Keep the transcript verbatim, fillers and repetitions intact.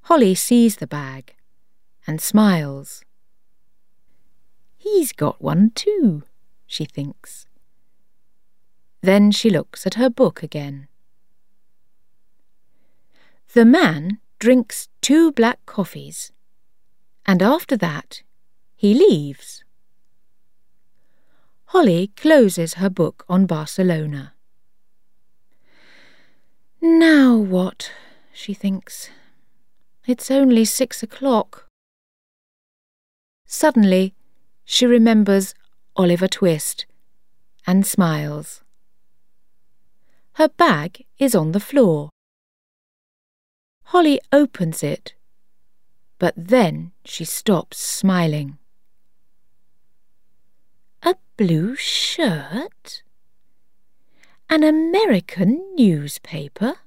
Holly sees the bag and smiles. He's got one too, she thinks. Then she looks at her book again. The man drinks two black coffees, and after that he leaves. Holly closes her book on Barcelona. Now what? She thinks. It's only six o'clock. Suddenly, she remembers Oliver Twist and smiles. Her bag is on the floor. Holly opens it, but then she stops smiling. A blue shirt? An American newspaper?